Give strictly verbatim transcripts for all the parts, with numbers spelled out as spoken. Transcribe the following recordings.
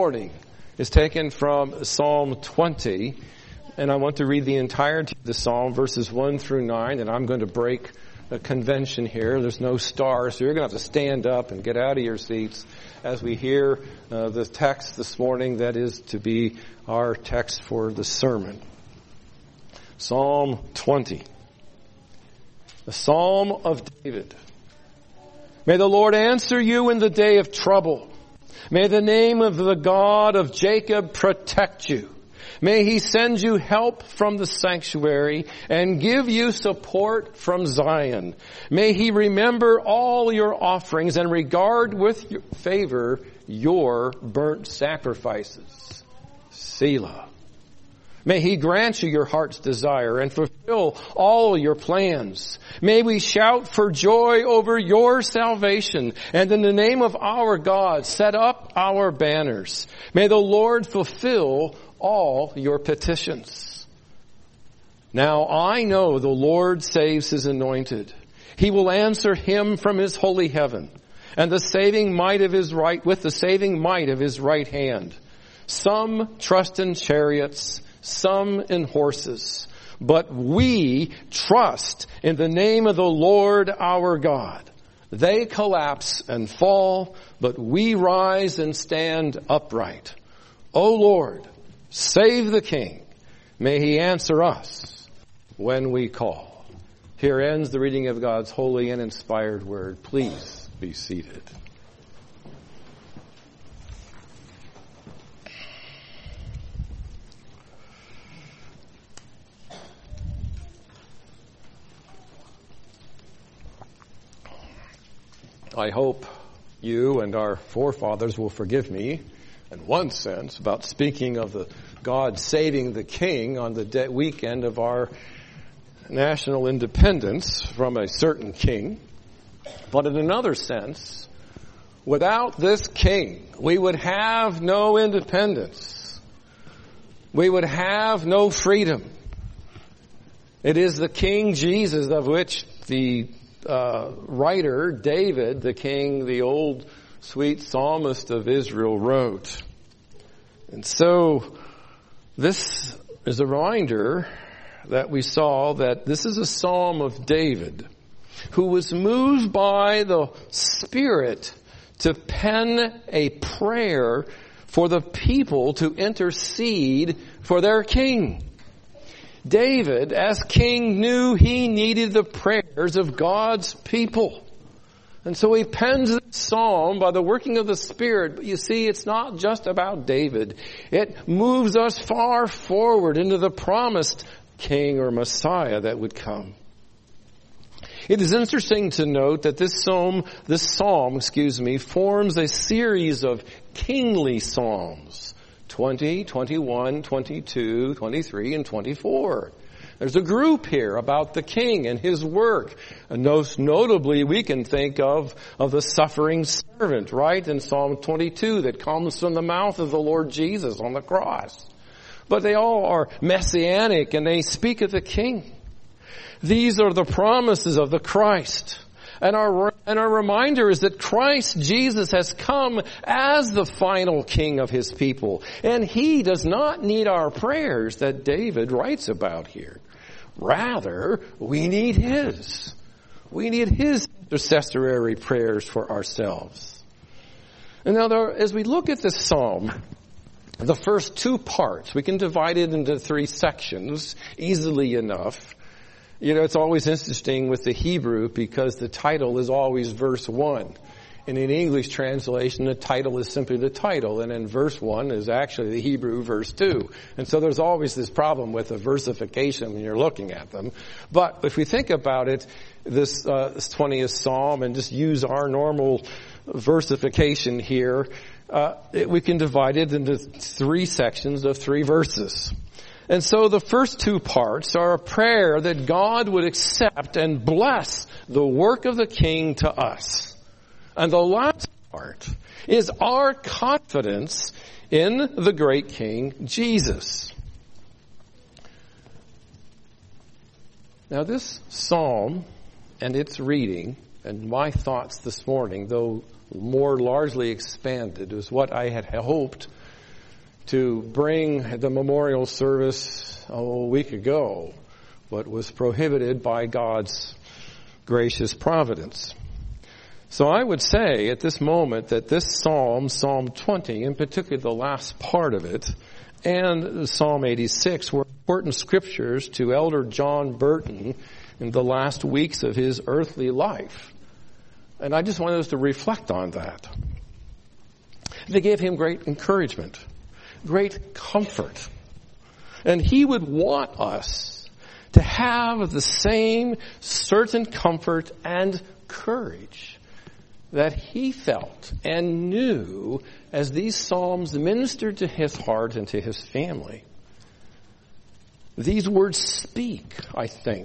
Morning is taken from Psalm twenty, and I want to read the entirety of the psalm, verses one through nine, and I'm going to break a convention here. There's no stars, so you're going to have to stand up and get out of your seats as we hear uh, the text this morning that is to be our text for the sermon. Psalm twenty, the Psalm of David. May the Lord answer you in the day of trouble. May the name of the God of Jacob protect you. May he send you help from the sanctuary and give you support from Zion. May he remember all your offerings and regard with favor your burnt sacrifices. Selah. May he grant you your heart's desire and fulfill all your plans. May we shout for joy over your salvation, and in the name of our God set up our banners. May the Lord fulfill all your petitions. Now I know the Lord saves his anointed. He will answer him from his holy heaven, and the saving might of his right, with the saving might of his right hand. Some trust in chariots, some in horses, but we trust in the name of the Lord our God. They collapse and fall, but we rise and stand upright. O Lord, save the King. May he answer us when we call. Here ends the reading of God's holy and inspired word. Please be seated. I hope you and our forefathers will forgive me, in one sense, about speaking of the God saving the King on the de- weekend of our national independence from a certain king. But in another sense, without this king, we would have no independence. We would have no freedom. It is the King Jesus of which the Uh, writer, David, the king, the old sweet psalmist of Israel, wrote. And so this is a reminder that we saw that this is a psalm of David, who was moved by the Spirit to pen a prayer for the people to intercede for their king. David, as king, knew he needed the prayers of God's people. And so he pens this psalm by the working of the Spirit. But you see, it's not just about David. It moves us far forward into the promised king or Messiah that would come. It is interesting to note that this psalm, this psalm, excuse me, forms a series of kingly psalms. twenty, twenty-one, twenty-two, twenty-three, and twenty-four. There's a group here about the king and his work. And most notably, we can think of, of the suffering servant, right, in Psalm twenty-two that comes from the mouth of the Lord Jesus on the cross. But they all are messianic and they speak of the king. These are the promises of the Christ. And our, and our reminder is that Christ Jesus has come as the final king of his people. And he does not need our prayers that David writes about here. Rather, we need his. We need his intercessory prayers for ourselves. And now, there, as we look at this psalm, the first two parts, we can divide it into three sections easily enough. You know, it's always interesting with the Hebrew because the title is always verse one. And in English translation, the title is simply the title. And then verse one is actually the Hebrew verse two. And so there's always this problem with the versification when you're looking at them. But if we think about it, this, uh, this twentieth Psalm, and just use our normal versification here, uh, it, we can divide it into three sections of three verses. And so the first two parts are a prayer that God would accept and bless the work of the King to us. And the last part is our confidence in the great King Jesus. Now this psalm and its reading and my thoughts this morning, though more largely expanded, is what I had hoped to bring the memorial service a week ago, but was prohibited by God's gracious providence. So I would say at this moment that this psalm, Psalm twenty, in particular the last part of it, and Psalm eighty-six were important scriptures to Elder John Burton in the last weeks of his earthly life. And I just wanted us to reflect on that. They gave him great encouragement, great comfort. And he would want us to have the same certain comfort and courage that he felt and knew as these psalms ministered to his heart and to his family. These words speak, I think,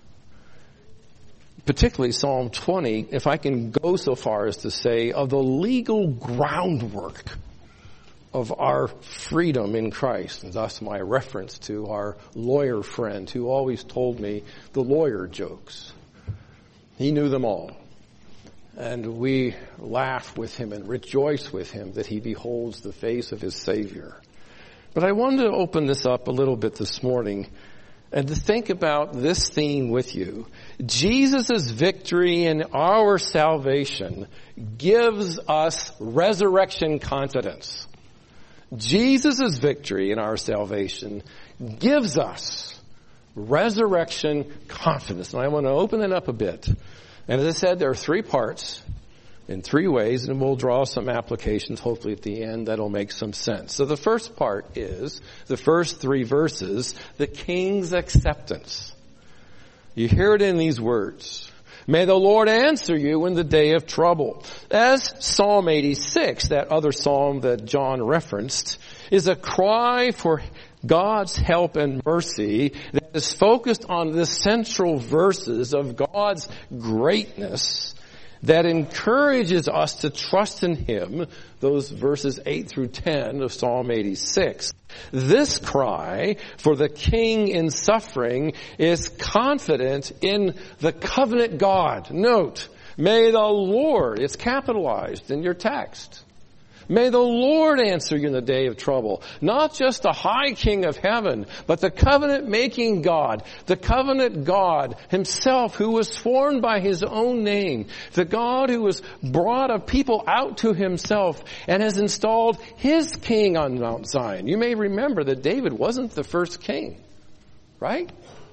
particularly Psalm twenty, if I can go so far as to say, of the legal groundwork of our freedom in Christ. And thus my reference to our lawyer friend who always told me the lawyer jokes. He knew them all. And we laugh with him and rejoice with him that he beholds the face of his Savior. But I wanted to open this up a little bit this morning and to think about this theme with you. Jesus' victory in our salvation gives us resurrection confidence. Jesus' victory in our salvation gives us resurrection confidence. And I want to open it up a bit. And as I said, there are three parts in three ways, and we'll draw some applications hopefully at the end that'll make some sense. So the first part is, the first three verses, the King's acceptance. You hear it in these words. May the Lord answer you in the day of trouble. As Psalm eighty-six, that other psalm that John referenced, is a cry for God's help and mercy that is focused on the central verses of God's greatness that encourages us to trust in Him, those verses eight through ten of Psalm eighty-six. This cry for the King in suffering is confident in the covenant God. Note, may the Lord, it's capitalized in your text. May the Lord answer you in the day of trouble. Not just the high King of heaven, but the covenant-making God, the covenant God Himself who was sworn by His own name, the God who has brought a people out to Himself and has installed His King on Mount Zion. You may remember that David wasn't the first king, right?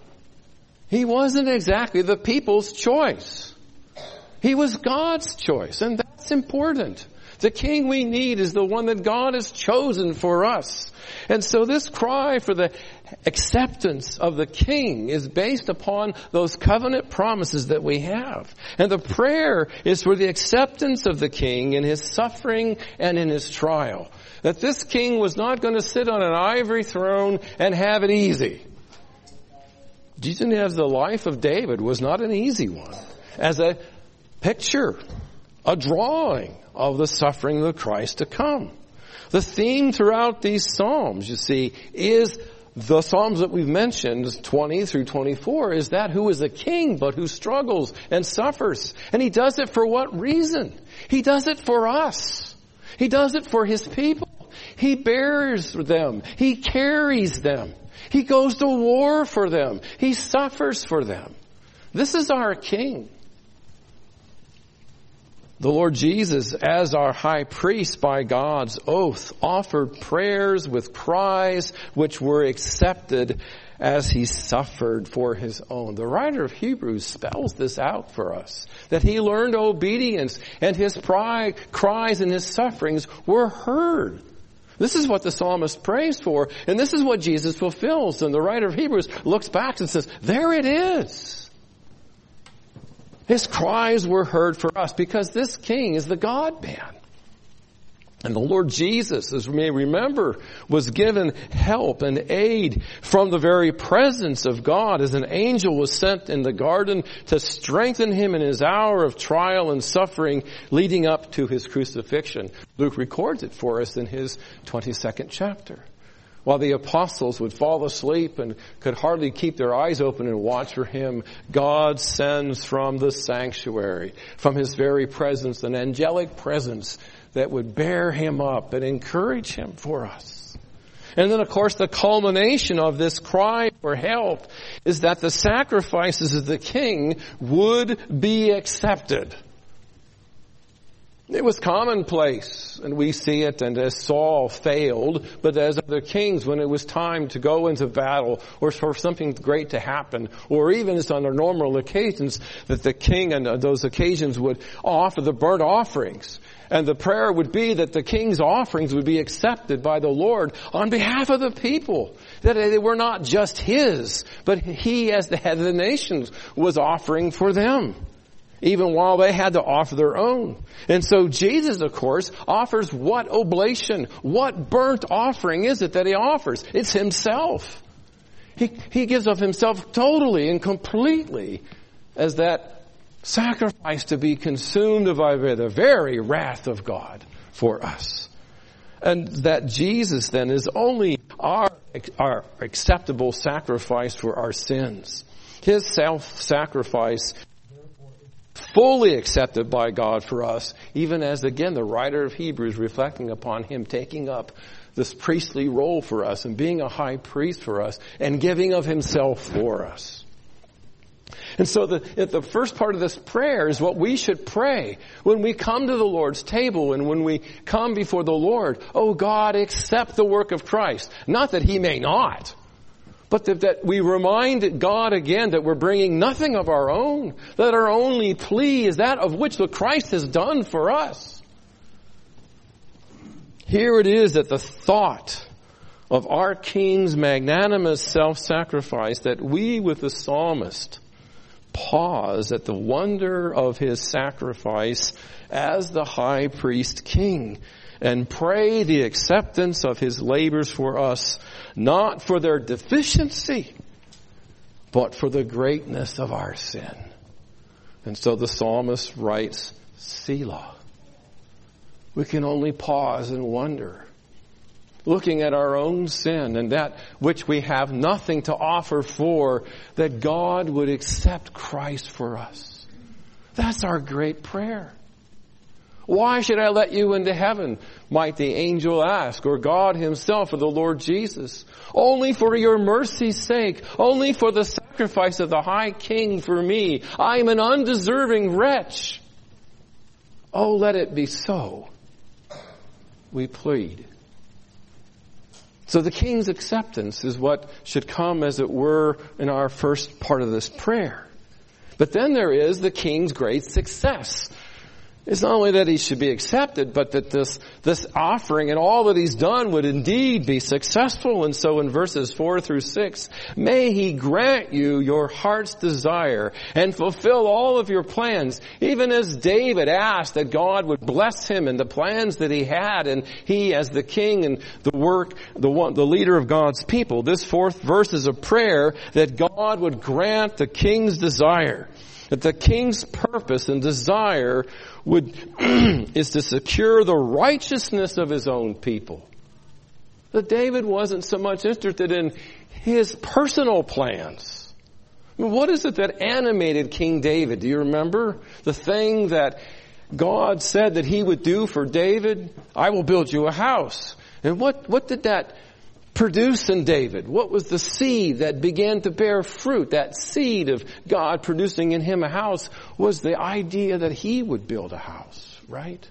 He wasn't exactly the people's choice. He was God's choice, and that's important. The king we need is the one that God has chosen for us. And so this cry for the acceptance of the king is based upon those covenant promises that we have. And the prayer is for the acceptance of the king in his suffering and in his trial. That this king was not going to sit on an ivory throne and have it easy. Jesus, as the life of David, was not an easy one. As a picture, a drawing of the suffering of Christ to come. The theme throughout these Psalms, you see, is the Psalms that we've mentioned, twenty through twenty-four, is that who is a king but who struggles and suffers. And he does it for what reason? He does it for us. He does it for his people. He bears them. He carries them. He goes to war for them. He suffers for them. This is our king. The Lord Jesus, as our high priest by God's oath, offered prayers with cries which were accepted as he suffered for his own. The writer of Hebrews spells this out for us, that he learned obedience and his pride, cries and his sufferings were heard. This is what the psalmist prays for, and this is what Jesus fulfills. And the writer of Hebrews looks back and says, there it is. His cries were heard for us because this king is the God-man. And the Lord Jesus, as we may remember, was given help and aid from the very presence of God as an angel was sent in the garden to strengthen him in his hour of trial and suffering leading up to his crucifixion. Luke records it for us in his twenty-second chapter. While the apostles would fall asleep and could hardly keep their eyes open and watch for him, God sends from the sanctuary, from his very presence, an angelic presence that would bear him up and encourage him for us. And then, of course, the culmination of this cry for help is that the sacrifices of the king would be accepted. It was commonplace, and we see it, and as Saul failed, but as other kings, when it was time to go into battle, or for something great to happen, or even as on normal occasions, that the king on those occasions would offer the burnt offerings. And the prayer would be that the king's offerings would be accepted by the Lord on behalf of the people. That they were not just his, but he, as the head of the nations, was offering for them, even while they had to offer their own. And so Jesus, of course, offers what oblation, what burnt offering is it that he offers? It's himself. He, he gives of himself totally and completely as that sacrifice to be consumed by the very wrath of God for us. And that Jesus then is only our, our acceptable sacrifice for our sins. His self-sacrifice fully accepted by God for us, even as, again, the writer of Hebrews reflecting upon him taking up this priestly role for us and being a high priest for us and giving of himself for us. And so the, the first part of this prayer is what we should pray when we come to the Lord's table and when we come before the Lord. Oh God, accept the work of Christ. Not that he may not, but that, that we remind God again that we're bringing nothing of our own, that our only plea is that of which the Christ has done for us. Here it is that the thought of our King's magnanimous self-sacrifice, that we with the psalmist pause at the wonder of his sacrifice as the high priest king and pray the acceptance of his labors for us, not for their deficiency, but for the greatness of our sin. And so the psalmist writes, Selah. We can only pause and wonder, looking at our own sin and that which we have nothing to offer for, that God would accept Christ for us. That's our great prayer. Why should I let you into heaven, might the angel ask, or God himself or the Lord Jesus? Only for your mercy's sake, only for the sacrifice of the high king for me. I am an undeserving wretch. Oh, let it be so, we plead. So the king's acceptance is what should come, as it were, in our first part of this prayer. But then there is the king's great success. It's not only that he should be accepted, but that this, this offering and all that he's done would indeed be successful. And so in verses four through six, may he grant you your heart's desire and fulfill all of your plans, even as David asked that God would bless him and the plans that he had, and he as the king and the work, the one, the leader of God's people. This fourth verse is a prayer that God would grant the king's desire. That the king's purpose and desire would is to secure the righteousness of his own people. That David wasn't so much interested in his personal plans. I mean, what is it that animated King David? Do you remember? The thing that God said that he would do for David? I will build you a house. And what, what did that produce in David? What was the seed that began to bear fruit? That seed of God producing in him a house was the idea that he would build a house, right?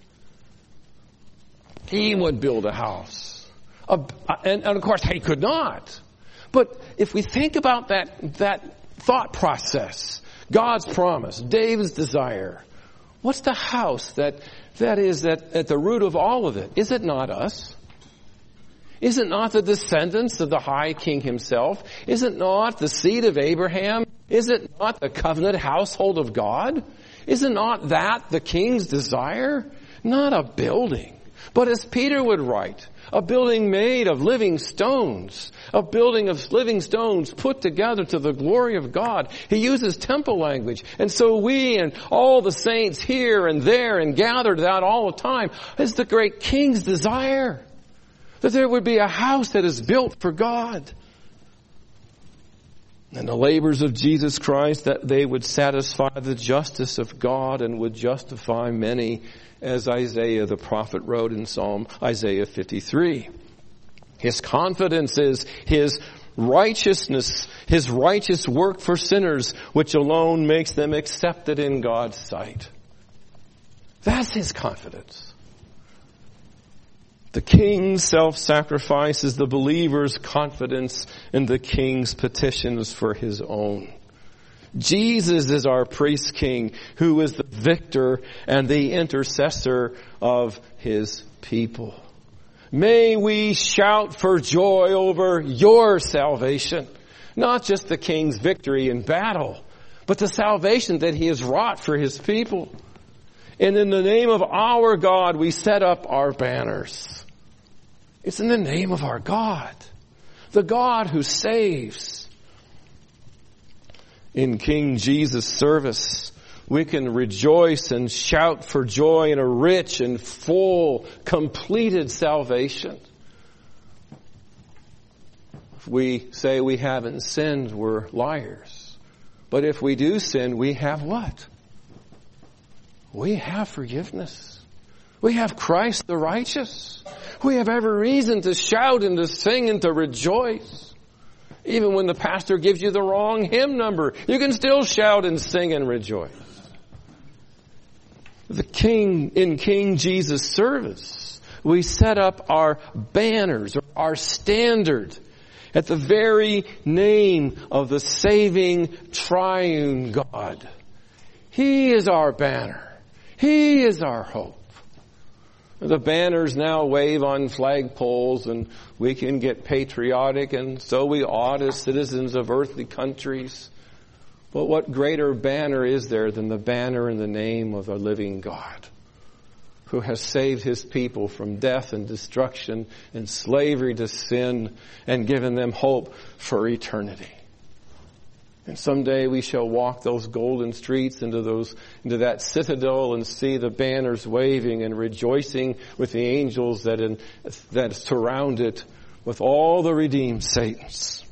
He would build a house. And, and of course, he could not. But if we think about that, that thought process, God's promise, David's desire, what's the house that, that is at, at the root of all of it? Is it not us? Is it not the descendants of the high king himself? Is it not the seed of Abraham? Is it not the covenant household of God? Is it not that the king's desire? Not a building, but as Peter would write, a building made of living stones, a building of living stones put together to the glory of God. He uses temple language. And so we and all the saints here and there and gathered out all the time is the great king's desire. That there would be a house that is built for God. And the labors of Jesus Christ, that they would satisfy the justice of God and would justify many, as Isaiah the prophet wrote in Psalm Isaiah fifty-three. His confidence is His righteousness, His righteous work for sinners, which alone makes them accepted in God's sight. That's His confidence. The King's self-sacrifice is the believer's confidence in the King's petitions for His own. Jesus is our priest king who is the victor and the intercessor of His people. May we shout for joy over your salvation. Not just the King's victory in battle, but the salvation that He has wrought for His people. And in the name of our God, we set up our banners. It's in the name of our God, the God who saves. In King Jesus' service, we can rejoice and shout for joy in a rich and full, completed salvation. If we say we haven't sinned, we're liars. But if we do sin, we have what? We have forgiveness. We have Christ the righteous. We have every reason to shout and to sing and to rejoice. Even when the pastor gives you the wrong hymn number, you can still shout and sing and rejoice. The King, in King Jesus' service, we set up our banners, or our standard, at the very name of the saving triune God. He is our banner. He is our hope. The banners now wave on flagpoles, and we can get patriotic, and so we ought as citizens of earthly countries. But what greater banner is there than the banner in the name of a living God who has saved His people from death and destruction and slavery to sin and given them hope for eternity? And someday we shall walk those golden streets into those, into that citadel and see the banners waving and rejoicing with the angels that in, that surround it with all the redeemed saints.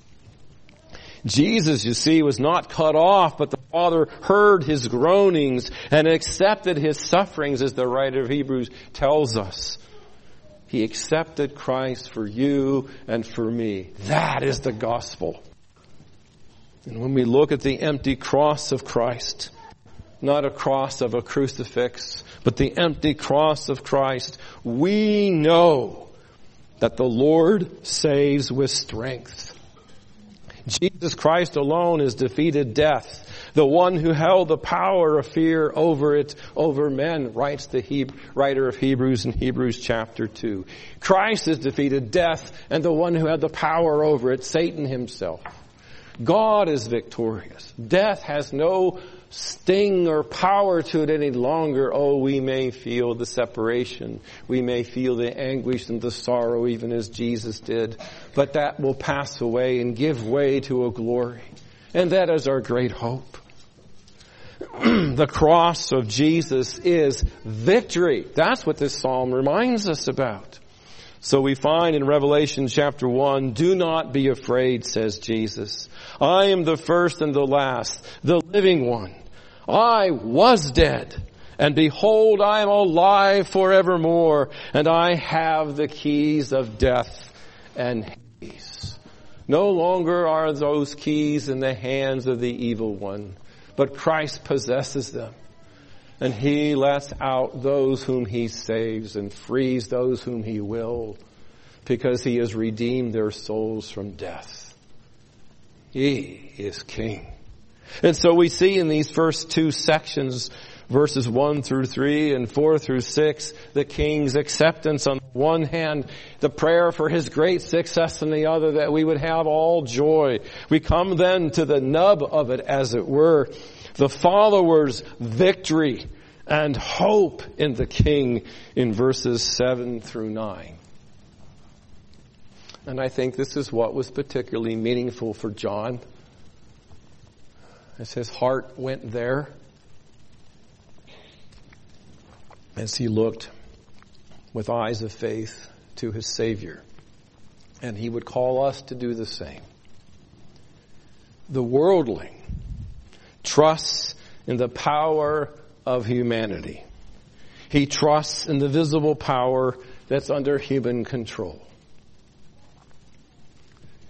Jesus, you see, was not cut off, but the Father heard His groanings and accepted His sufferings, as the writer of Hebrews tells us. He accepted Christ for you and for me. That is the gospel. And when we look at the empty cross of Christ, not a cross of a crucifix, but the empty cross of Christ, we know that the Lord saves with strength. Jesus Christ alone has defeated death. The one who held the power of fear over it, over men, writes the He- writer of Hebrews in Hebrews chapter two. Christ has defeated death, and the one who had the power over it, Satan himself. God is victorious. Death has no sting or power to it any longer. Oh, we may feel the separation. We may feel the anguish and the sorrow even as Jesus did. But that will pass away and give way to a glory. And that is our great hope. The cross of Jesus is victory. That's what this psalm reminds us about. So we find in Revelation chapter one, do not be afraid, says Jesus. I am the first and the last, the living one. I was dead, and behold, I am alive forevermore, and I have the keys of death and Hades. No longer are those keys in the hands of the evil one, but Christ possesses them. And He lets out those whom He saves and frees those whom He will, because He has redeemed their souls from death. He is King. And so we see in these first two sections, verses one through three and four through six, the King's acceptance on the one hand, the prayer for His great success on the other, that we would have all joy. We come then to the nub of it, as it were, the followers' victory and hope in the King in verses seven through nine. And I think this is what was particularly meaningful for John, as his heart went there, as he looked with eyes of faith to his Savior. And he would call us to do the same. The worldling trusts in the power of humanity. He trusts in the visible power that's under human control.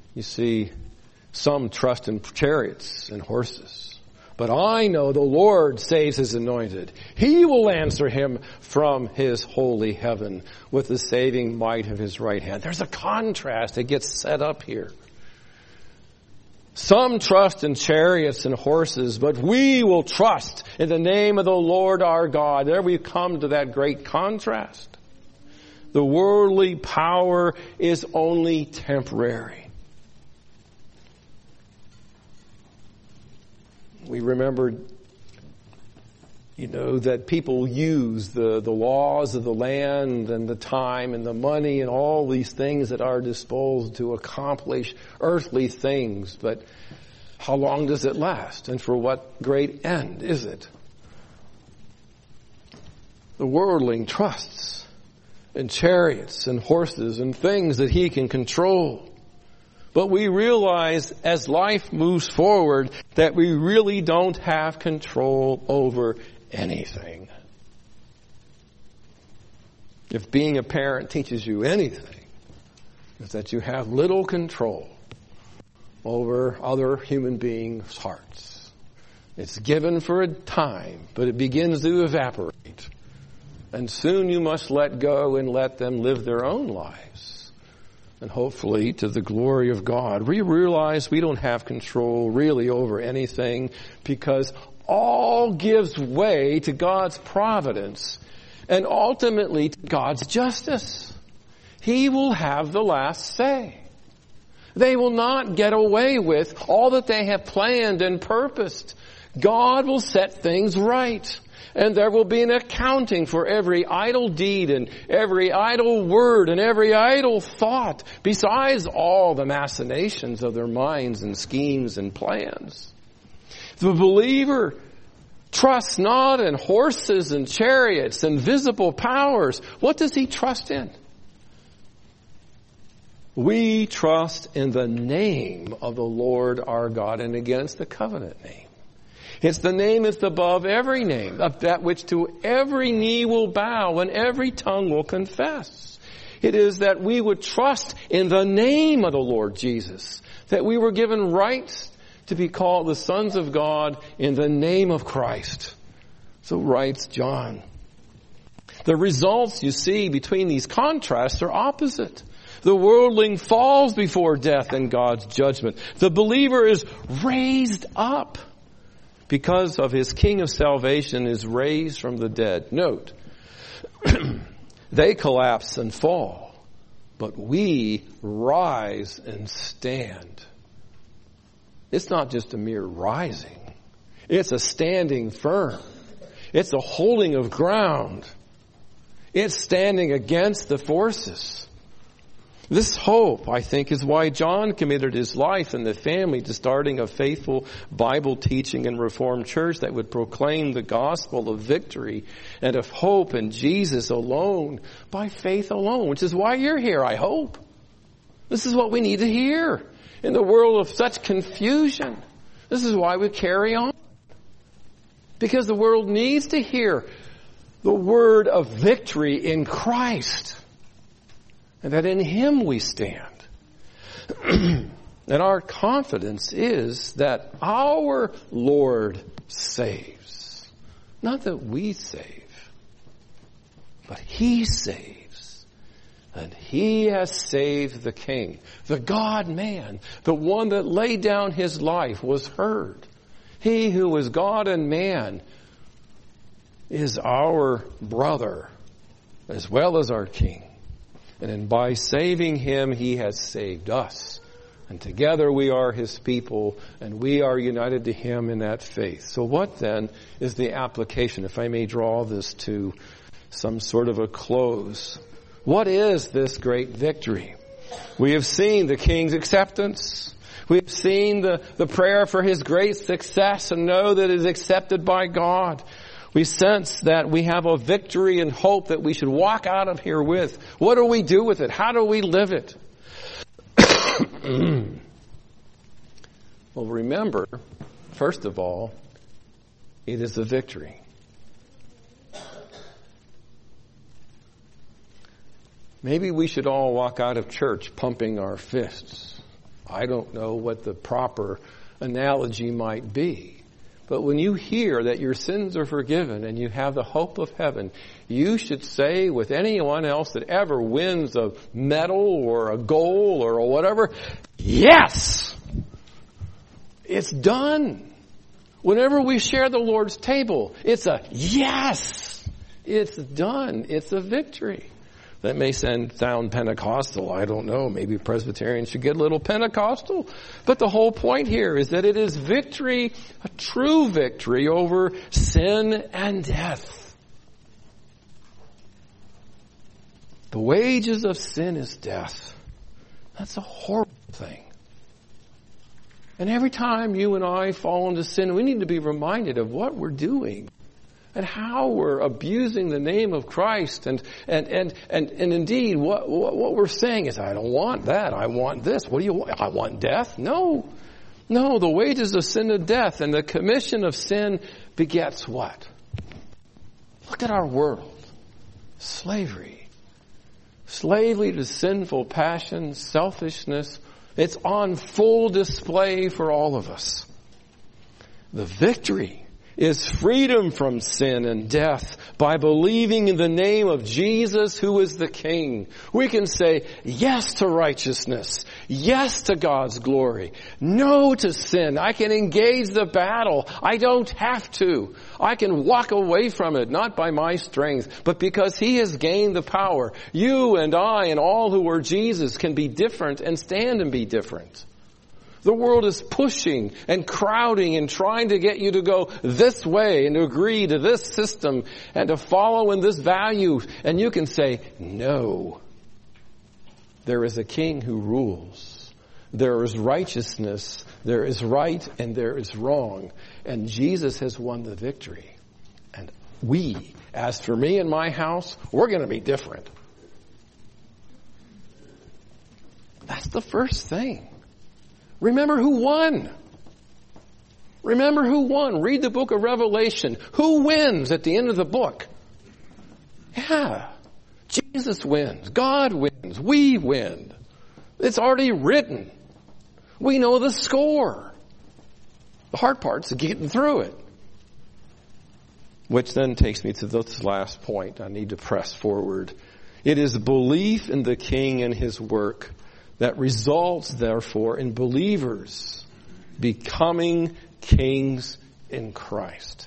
You see, some trust in chariots and horses. But I know the Lord saves his anointed. He will answer him from his holy heaven with the saving might of his right hand. There's a contrast that gets set up here. Some trust in chariots and horses, but we will trust in the name of the Lord our God. There we come to that great contrast. The worldly power is only temporary. We remember, you know, that people use the, the laws of the land and the time and the money and all these things at our disposal to accomplish earthly things. But how long does it last? And for what great end is it? The worldling trusts in chariots and horses and things that he can control. But we realize as life moves forward that we really don't have control over anything. If being a parent teaches you anything, it's that you have little control over other human beings' hearts. It's given for a time, but it begins to evaporate. And soon you must let go and let them live their own lives. And hopefully to the glory of God. We realize we don't have control really over anything because all gives way to God's providence and ultimately to God's justice. He will have the last say. They will not get away with all that they have planned and purposed. God will set things right. And there will be an accounting for every idle deed and every idle word and every idle thought, besides all the machinations of their minds and schemes and plans. The believer trusts not in horses and chariots and visible powers. What does he trust in? We trust in the name of the Lord our God, and again it's the covenant name. It's the name that's above every name, of that which to every knee will bow and every tongue will confess. It is that we would trust in the name of the Lord Jesus, that we were given rights to be called the sons of God in the name of Christ. So writes John. The results you see between these contrasts are opposite. The worldling falls before death and God's judgment. The believer is raised up. Because of his King of salvation is raised from the dead. Note, they collapse and fall, but we rise and stand. It's not just a mere rising. It's a standing firm. It's a holding of ground. It's standing against the forces. This hope, I think, is why John committed his life and the family to starting a faithful Bible teaching and Reformed church that would proclaim the gospel of victory and of hope in Jesus alone, by faith alone, which is why you're here, I hope. This is what we need to hear in the world of such confusion. This is why we carry on. Because the world needs to hear the word of victory in Christ. And that in Him we stand. And our confidence is that our Lord saves. Not that we save, but He saves. And He has saved the King. The God-man, the one that laid down His life, was heard. He who is God and man is our brother as well as our King. And by saving Him, He has saved us. And together we are His people, and we are united to Him in that faith. So what then is the application, if I may draw this to some sort of a close? What is this great victory? We have seen the King's acceptance. We have seen the, the prayer for His great success and know that it is accepted by God. We sense that we have a victory and hope that we should walk out of here with. What do we do with it? How do we live it? Well, remember, first of all, it is a victory. Maybe we should all walk out of church pumping our fists. I don't know what the proper analogy might be. But when you hear that your sins are forgiven and you have the hope of heaven, you should say with anyone else that ever wins a medal or a goal or whatever, yes! It's done. Whenever we share the Lord's table, it's a yes! It's done. It's a victory. That may sound Pentecostal. I don't know. Maybe Presbyterians should get a little Pentecostal. But the whole point here is that it is victory, a true victory over sin and death. The wages of sin is death. That's a horrible thing. And every time you and I fall into sin, we need to be reminded of what we're doing. And how we're abusing the name of Christ. And, and, and, and, and indeed, what, what, what we're saying is, I don't want that. I want this. What do you want? I want death? No. No, the wages of sin is death. And the commission of sin begets what? Look at our world. Slavery. Slavery to sinful passions, selfishness. It's on full display for all of us. The victory is freedom from sin and death by believing in the name of Jesus, who is the King. We can say yes to righteousness, yes to God's glory, no to sin. I can engage the battle. I don't have to. I can walk away from it, not by my strength, but because He has gained the power. You and I and all who are Jesus can be different and stand and be different. The world is pushing and crowding and trying to get you to go this way and to agree to this system and to follow in this value. And you can say, no. There is a King who rules. There is righteousness. There is right and there is wrong. And Jesus has won the victory. And we, as for me and my house, we're going to be different. That's the first thing. Remember who won. Remember who won. Read the book of Revelation. Who wins at the end of the book? Yeah. Jesus wins. God wins. We win. It's already written. We know the score. The hard part's getting through it. Which then takes me to this last point. I need to press forward. It is belief in the King and His work that results, therefore, in believers becoming kings in Christ.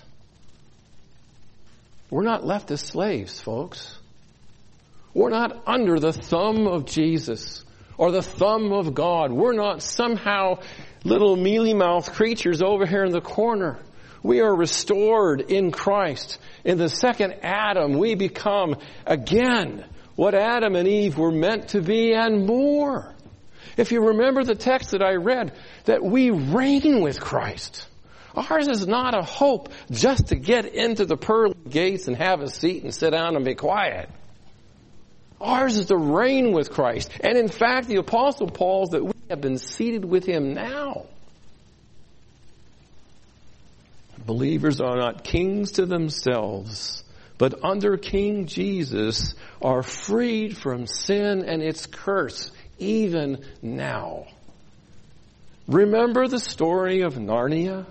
We're not left as slaves, folks. We're not under the thumb of Jesus or the thumb of God. We're not somehow little mealy-mouthed creatures over here in the corner. We are restored in Christ. In the second Adam, we become again what Adam and Eve were meant to be and more. If you remember the text that I read, that we reign with Christ. Ours is not a hope just to get into the pearly gates and have a seat and sit down and be quiet. Ours is to reign with Christ. And in fact, the Apostle Paul says that we have been seated with Him now. Believers are not kings to themselves, but under King Jesus are freed from sin and its curse. Even now. Remember the story of Narnia?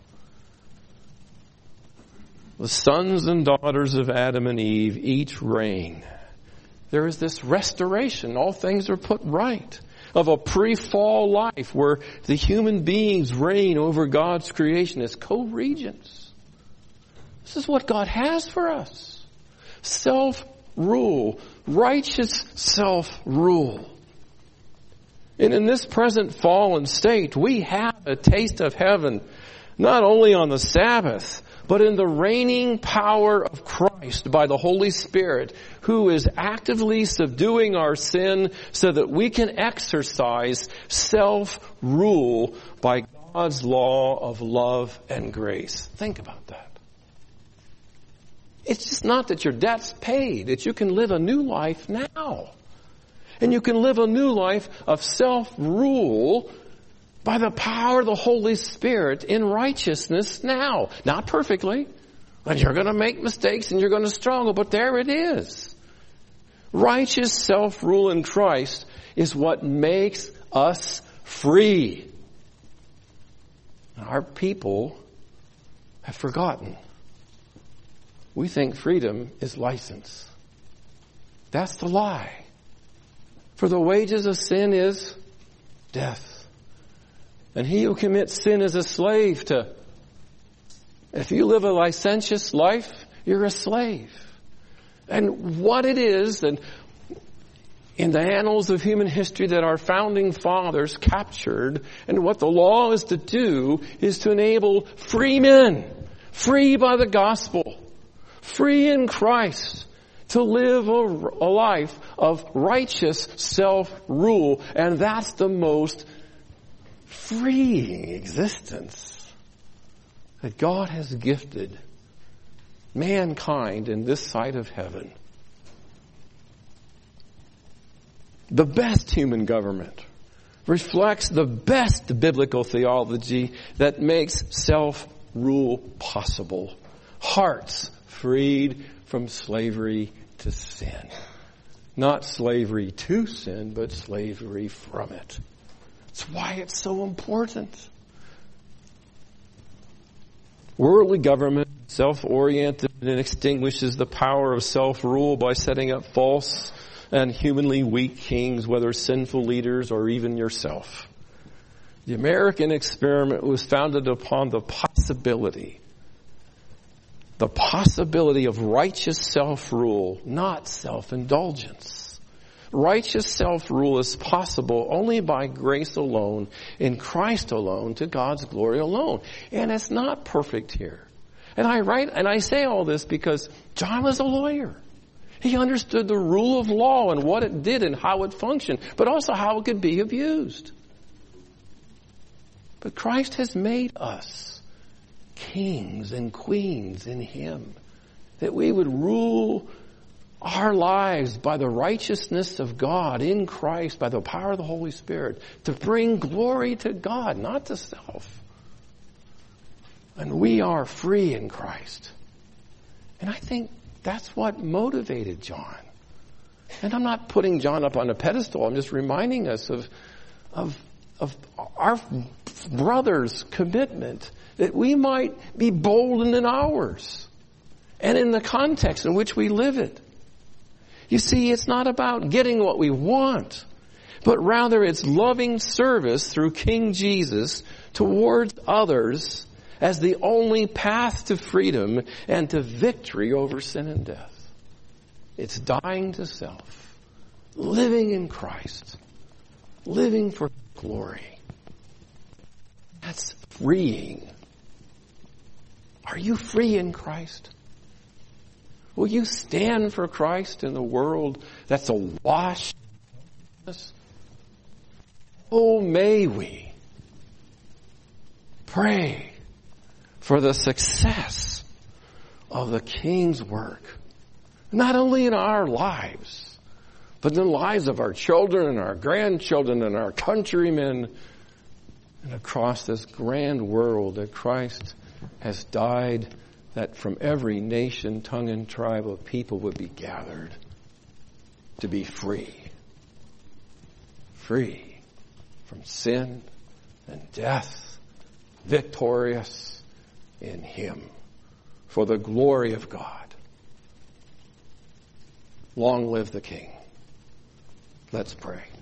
The sons and daughters of Adam and Eve each reign. There is this restoration. All things are put right. Of a pre-fall life where the human beings reign over God's creation as co-regents. This is what God has for us. Self-rule. Righteous self-rule. And in this present fallen state, we have a taste of heaven, not only on the Sabbath, but in the reigning power of Christ by the Holy Spirit, who is actively subduing our sin so that we can exercise self-rule by God's law of love and grace. Think about that. It's just not that your debt's paid. It's you can live a new life now. And you can live a new life of self-rule by the power of the Holy Spirit in righteousness now. Not perfectly. And you're going to make mistakes and you're going to struggle, but there it is. Righteous self-rule in Christ is what makes us free. Our people have forgotten. We think freedom is license. That's the lie. For the wages of sin is death. And he who commits sin is a slave to. If you live a licentious life, you're a slave. And what it is, and in the annals of human history that our founding fathers captured, and what the law is to do, is to enable free men, free by the gospel, free in Christ, to live a, a life of righteous self-rule. And that's the most freeing existence that God has gifted mankind in this side of heaven. The best human government reflects the best biblical theology that makes self-rule possible. Hearts freed from slavery to sin. Not slavery to sin, but slavery from it. That's why it's so important. Worldly government, self-oriented, and extinguishes the power of self-rule by setting up false and humanly weak kings, whether sinful leaders or even yourself. The American experiment was founded upon the possibility, the possibility of righteous self-rule, not self-indulgence. Righteous self-rule is possible only by grace alone, in Christ alone, to God's glory alone. And it's not perfect here. And I write, and I say all this because John was a lawyer. He understood the rule of law and what it did and how it functioned, but also how it could be abused. But Christ has made us kings and queens in Him, that we would rule our lives by the righteousness of God in Christ, by the power of the Holy Spirit, to bring glory to God, not to self. And we are free in Christ. And I think that's what motivated John. And I'm not putting John up on a pedestal. I'm just reminding us of, of, of our brother's commitment that we might be bold in ours and in the context in which we live it. You see, it's not about getting what we want, but rather it's loving service through King Jesus towards others as the only path to freedom and to victory over sin and death. It's dying to self, living in Christ, living for glory. That's freeing. Are you free in Christ? Will you stand for Christ in the world that's awash? Oh, may we pray for the success of the King's work, not only in our lives, but in the lives of our children and our grandchildren and our countrymen and across this grand world that Christ has died, that from every nation, tongue, and tribe of people would be gathered to be free. Free from sin and death, victorious in Him, for the glory of God. Long live the King. Let's pray.